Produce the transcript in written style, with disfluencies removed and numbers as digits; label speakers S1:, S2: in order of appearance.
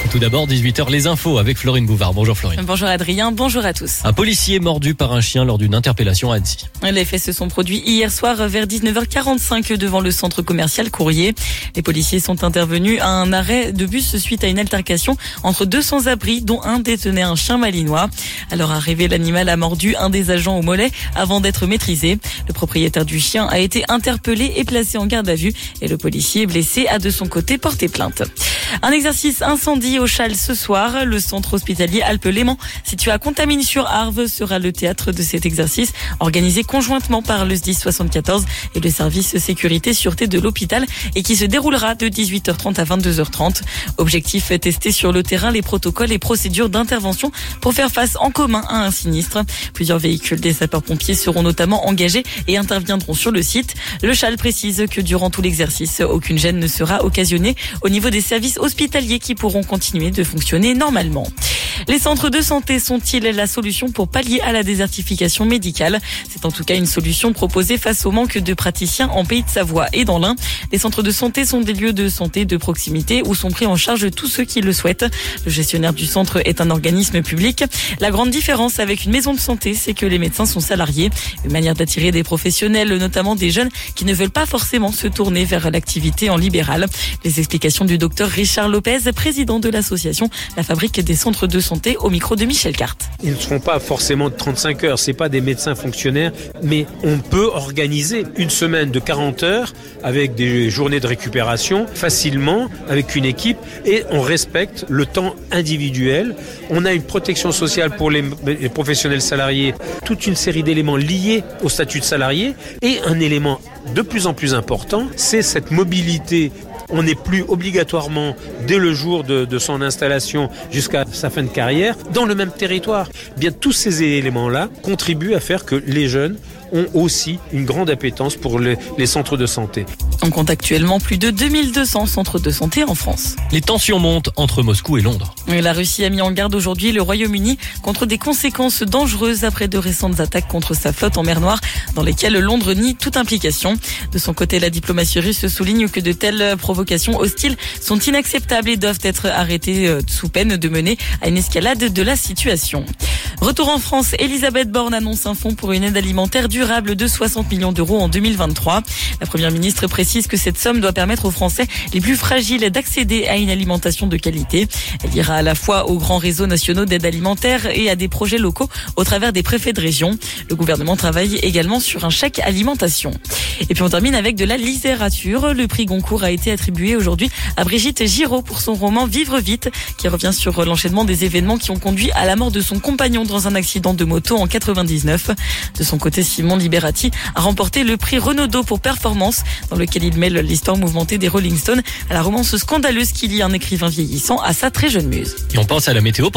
S1: Tout d'abord, 18h, les infos avec Florine Bouvard. Bonjour Florine.
S2: Bonjour Adrien, bonjour à tous.
S1: Un policier mordu par un chien lors d'une interpellation à Annecy.
S2: Les faits se sont produits hier soir vers 19h45 devant le centre commercial Courrier. Les policiers sont intervenus à un arrêt de bus suite à une altercation entre deux sans-abri dont un détenait un chien malinois. À leur arrivée, l'animal a mordu un des agents au mollet avant d'être maîtrisé. Le propriétaire du chien a été interpellé et placé en garde à vue et le policier blessé a de son côté porté plainte. Un exercice incendie au Châle ce soir. Le centre hospitalier Alpes-Léman, situé à Contamine-sur-Arve, sera le théâtre de cet exercice organisé conjointement par le SDIS 74 et le service sécurité sûreté de l'hôpital et qui se déroulera de 18h30 à 22h30. Objectif, tester sur le terrain les protocoles et procédures d'intervention pour faire face en commun à un sinistre. Plusieurs véhicules des sapeurs-pompiers seront notamment engagés et interviendront sur le site. Le Châle précise que durant tout l'exercice, aucune gêne ne sera occasionnée au niveau des services hospitaliers qui pourront continuer de fonctionner normalement. Les centres de santé sont-ils la solution pour pallier à la désertification médicale? C'est en tout cas une solution proposée face au manque de praticiens en Pays de Savoie et dans l'Ain. Les centres de santé sont des lieux de santé de proximité où sont pris en charge tous ceux qui le souhaitent. Le gestionnaire du centre est un organisme public. La grande différence avec une maison de santé, c'est que les médecins sont salariés. Une manière d'attirer des professionnels, notamment des jeunes qui ne veulent pas forcément se tourner vers l'activité en libéral. Les explications du docteur Richard Lopez, président de l'association La Fabrique des centres de santé, au micro de Michel Carte.
S3: Ils ne seront pas forcément de 35 heures, c'est pas des médecins fonctionnaires, mais on peut organiser une semaine de 40 heures avec des journées de récupération facilement avec une équipe et on respecte le temps individuel. On a une protection sociale pour les professionnels salariés, toute une série d'éléments liés au statut de salarié et un élément de plus en plus important, c'est cette mobilité. On n'est plus obligatoirement, dès le jour de son installation jusqu'à sa fin de carrière, dans le même territoire. Bien, tous ces éléments-là contribuent à faire que les jeunes ont aussi une grande appétence pour les centres de santé.
S2: On compte actuellement plus de 2200 centres de santé en France.
S1: Les tensions montent entre Moscou et Londres.
S2: La Russie a mis en garde aujourd'hui le Royaume-Uni contre des conséquences dangereuses après de récentes attaques contre sa flotte en mer Noire dans lesquelles Londres nie toute implication. De son côté, la diplomatie russe souligne que de telles provocations hostiles sont inacceptables et doivent être arrêtées sous peine de mener à une escalade de la situation. Retour en France, Elisabeth Borne annonce un fonds pour une aide alimentaire durable de 60 millions d'euros en 2023. La première ministre précise que cette somme doit permettre aux Français les plus fragiles d'accéder à une alimentation de qualité. Elle ira à la fois aux grands réseaux nationaux d'aide alimentaire et à des projets locaux au travers des préfets de région. Le gouvernement travaille également sur un chèque alimentation. Et puis on termine avec de la littérature. Le prix Goncourt a été attribué aujourd'hui à Brigitte Giraud pour son roman Vivre vite, qui revient sur l'enchaînement des événements qui ont conduit à la mort de son compagnon dans un accident de moto en 99. De son côté, Simon Liberati a remporté le prix Renaudot pour performance, dans lequel il mêle l'histoire mouvementée des Rolling Stones à la romance scandaleuse qui lie un écrivain vieillissant à sa très jeune muse.
S1: Et on pense à la météo.